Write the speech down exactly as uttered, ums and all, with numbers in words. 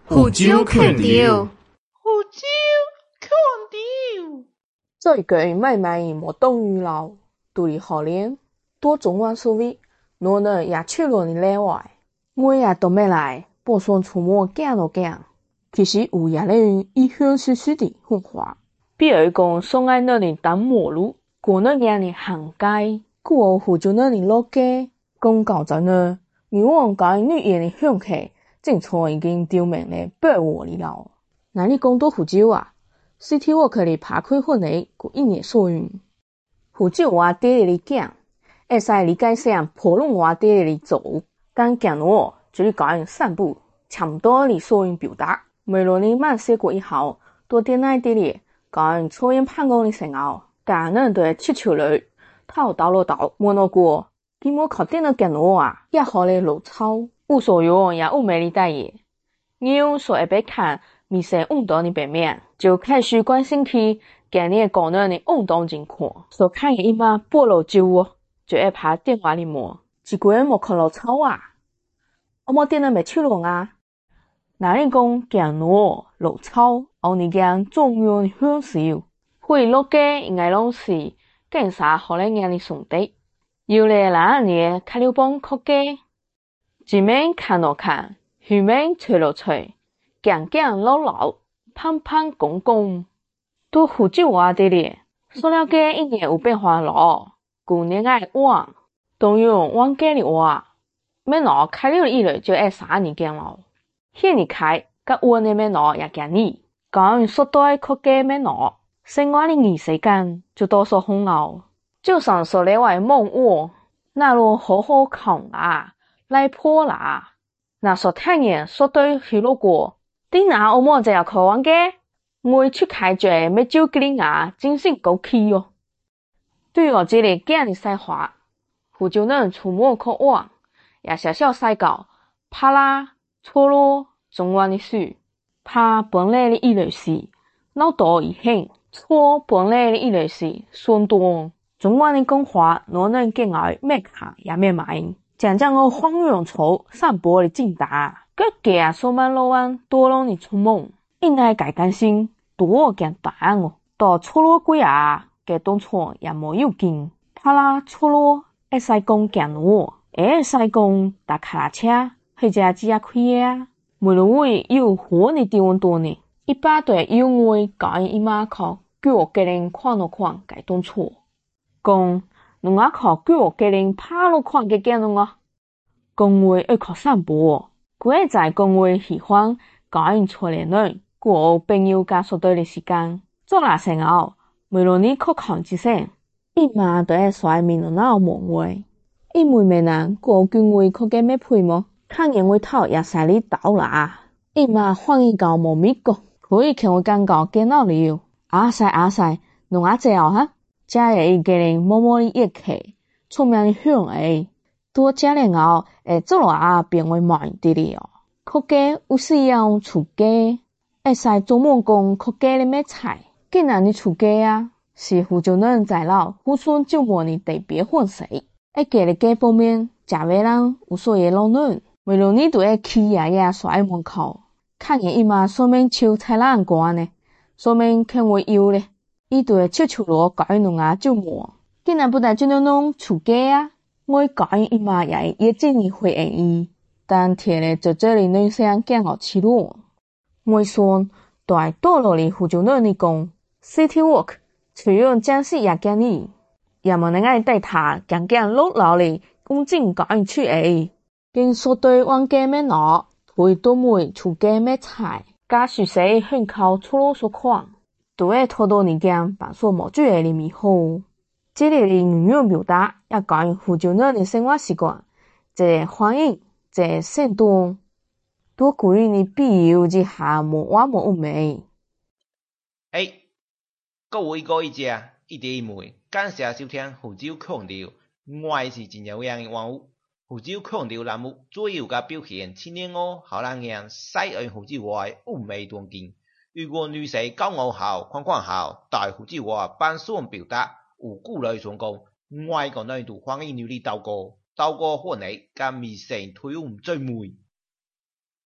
胡椒看到， 胡椒看到。 再句妹妹莫當預留，對你可憐，多種灣所謂，我呢也去了你內外，我也都沒來，不算出門驚咯驚。其實有也咧一向實實的混話，比如講送愛那裡當馬路，過那讓你行街，過胡椒那裡落街，講搞在呢，你往講女人的向客，正錯已經丟明咧白話裡了。那你講到胡椒啊？City Walk 裡拍開婚禮，過一年所用。胡椒話爹裡講，會使理解上普通話爹裡做，但講我就裡講散步，差唔多裡所用表達。每輪裡慢寫過以後，多點來爹裡講錯音判工裡成後，但人都係切球裡，頭倒落倒，摸到過，佢冇靠電腦講我啊，也好咧老操，無所用也無美麗大嘢。我所以被看。米生運動的背面，就開始關心起今年個人的運動情況。所看嘅一馬菠蘿酒哦，就會拍電話裡摸，結果冇看老操啊，我冇電腦沒去了啊。那你講今我老操，我你講重要的享受，會落街應該攏是更啥好咧讓你送的，有咧哪年開了幫靠街，前面看落看，後面吹落吹。講講老老，胖胖公公，都胡椒話的咧。塑料嘅一年有變化咯，舊年愛往，都用往街裡話，咩攞開了一類就愛啥你見咯。現你開，甲我呢咩攞也見你，講說對靠街咩攞，生活裡二時間就多數紅咯。就算說咧話夢我，那路好好扛啦，來破啦，那說太年說對去路過。啲哪我冇就要靠往嘅，我出開嘴咩招吉哩牙，真是夠氣哦。對我這裡驚你曬話，胡椒能出門靠往，也小小曬搞，怕啦錯咯，中灣的事，怕本來的一類事，老多一興，錯本來的一類事，算多。中灣的講話，我能見外咩卡也咩買，講講我荒洋草散播的勁大。個家數萬老萬多攏你出門，應該該擔心多件答案哦。到錯落鬼啊，個當錯也冇要緊。怕啦錯落，會使講講我，會使講搭卡拉車，或者只要開啊。每路位有火你地方多呢，一百對有我講一馬靠，叫我個人看落看該當錯。講侬阿靠叫我個人怕落看個見侬啊，講話要靠散步。佢在講話喜歡講人錯連人，過朋友家所對的時間，做哪成後，每輪你靠抗之聲，一馬都係衰面咯那夢話，因為咩人過軍會靠嘅咩配麼？看見會頭也使你倒啦，一馬換一個冇咪個，可以看我感覺見到了，阿曬阿曬，侬阿姐哦哈，家有一個人默默的一起，出名的響誒。多家人後，誒，做落啊變為慢啲哩哦。靠街有時要出街，會使做夢講靠街裡咩菜，既然你出街啊，是胡椒人在老，胡順就冇你特別歡喜。會給你街方面，假為人有所謂老人，為了你都會去呀呀甩門口，看見一馬說明秋菜爛瓜呢，說明看我有咧，伊都會悄悄落搞弄啊就冇，既然不但就能弄出街啊。我講一馬也也真係會願意，但貼咧在這裡女生驚我起路。我說對多落嚟胡椒人嚟講 ，City Walk 除咗將士也驚你，也冇能愛帶他講講落樓嚟公正講出嚟，跟說對往街咩攞，會多梅出街咩菜，假使誰很靠出路所況，都會拖到你講把所冇注意嚟咪好。這裡的語言表達也講胡椒人的生活習慣，這歡迎，這程度，多鼓勵你必要之下無話無味。 誒，各位各位姐，一點一枚，感謝收聽胡椒強調，我是真有樣的玩物，胡椒強調欄目主要嘅表現，千年我好難讓西岸胡椒話烏味斷見。如果女士交我後，框框後，大胡椒話版雙表達。有顧慮上講，外國內度歡迎你哋鬥過，鬥過歡喜，甲微信推唔最美。